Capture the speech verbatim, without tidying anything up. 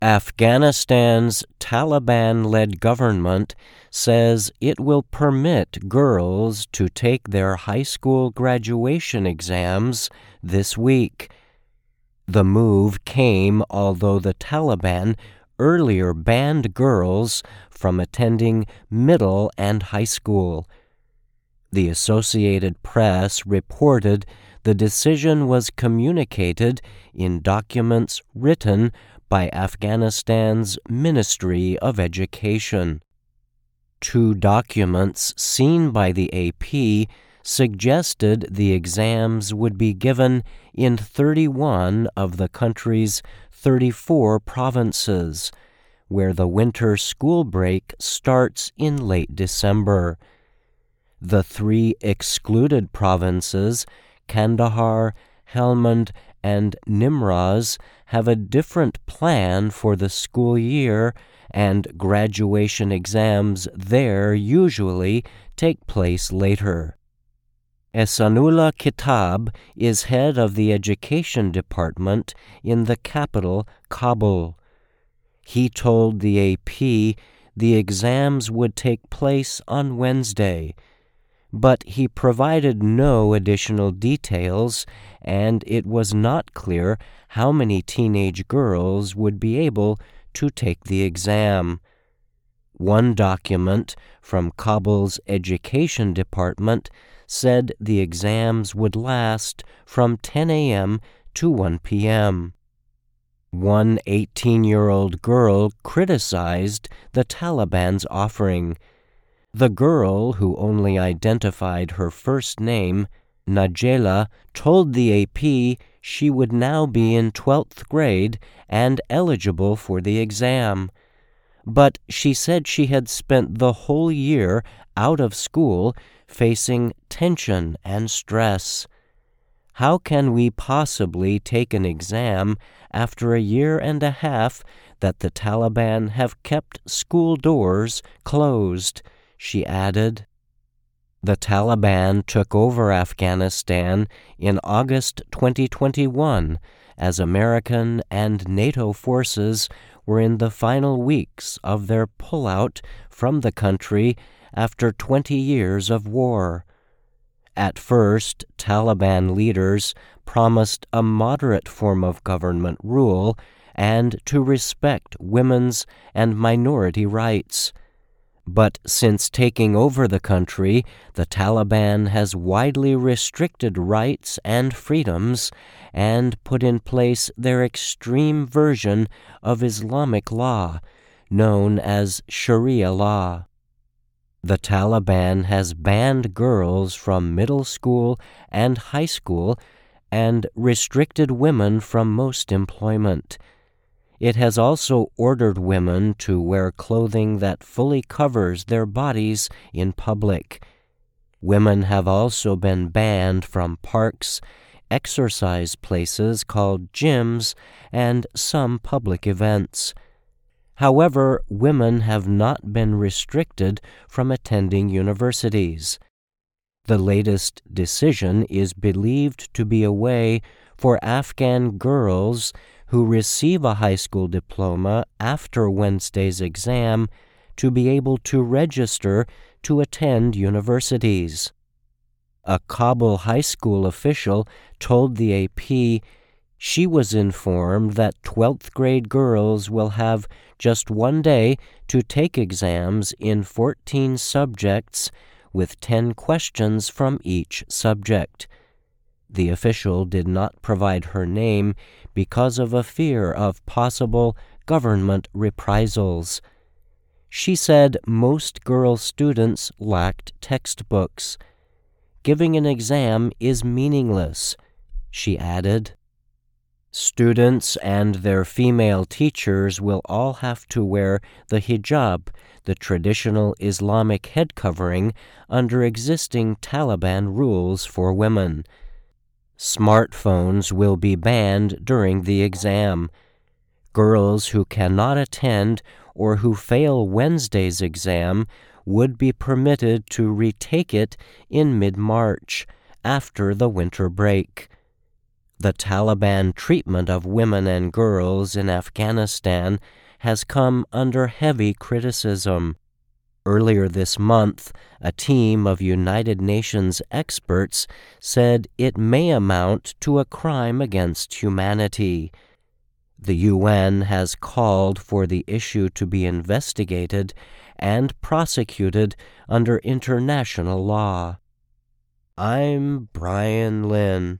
Afghanistan's Taliban-led government says it will permit girls to take their high school graduation exams this week. The move came although the Taliban earlier banned girls from attending middle and high school. The Associated Press reported the decision was communicated in documents written by Afghanistan's Ministry of Education. Two documents seen by the A P suggested the exams would be given in thirty-one of the country's thirty-four provinces, where the winter school break starts in late December. The three excluded provinces, Kandahar, Helmand, and Nimroz, have a different plan for the school year, and graduation exams there usually take place later. Ehsanullah Kitab is head of the education department in the capital, Kabul. He told the A P the exams would take place on Wednesday, but he provided no additional details, and it was not clear how many teenage girls would be able to take the exam. One document from Kabul's education department said the exams would last from ten a.m. to one p.m. One eighteen-year-old girl criticized the Taliban's offering. The girl, who only identified her first name, Najela, told the A P she would now be in twelfth grade and eligible for the exam. But she said she had spent the whole year out of school facing tension and stress. How can we possibly take an exam after a year and a half that the Taliban have kept school doors closed? She added. The Taliban took over Afghanistan in August twenty twenty-one as American and NATO forces were in the final weeks of their pullout from the country after twenty years of war. At first, Taliban leaders promised a moderate form of government rule and to respect women's and minority rights. But since taking over the country, the Taliban has widely restricted rights and freedoms and put in place their extreme version of Islamic law, known as Sharia law. The Taliban has banned girls from middle school and high school and restricted women from most employment. It has also ordered women to wear clothing that fully covers their bodies in public. Women have also been banned from parks, exercise places called gyms, and some public events. However, women have not been restricted from attending universities. The latest decision is believed to be a way for Afghan girls who receive a high school diploma after Wednesday's exam to be able to register to attend universities. A Kabul high school official told the A P she was informed that twelfth grade girls will have just one day to take exams in fourteen subjects with ten questions from each subject. The official did not provide her name because of a fear of possible government reprisals. She said most girl students lacked textbooks. Giving an exam is meaningless, she added. Students and their female teachers will all have to wear the hijab, the traditional Islamic head covering, under existing Taliban rules for women. Smartphones will be banned during the exam. Girls who cannot attend or who fail Wednesday's exam would be permitted to retake it in mid-March, after the winter break. The Taliban treatment of women and girls in Afghanistan has come under heavy criticism. Earlier this month, a team of United Nations experts said it may amount to a crime against humanity. The U N has called for the issue to be investigated and prosecuted under international law. I'm Brian Lynn.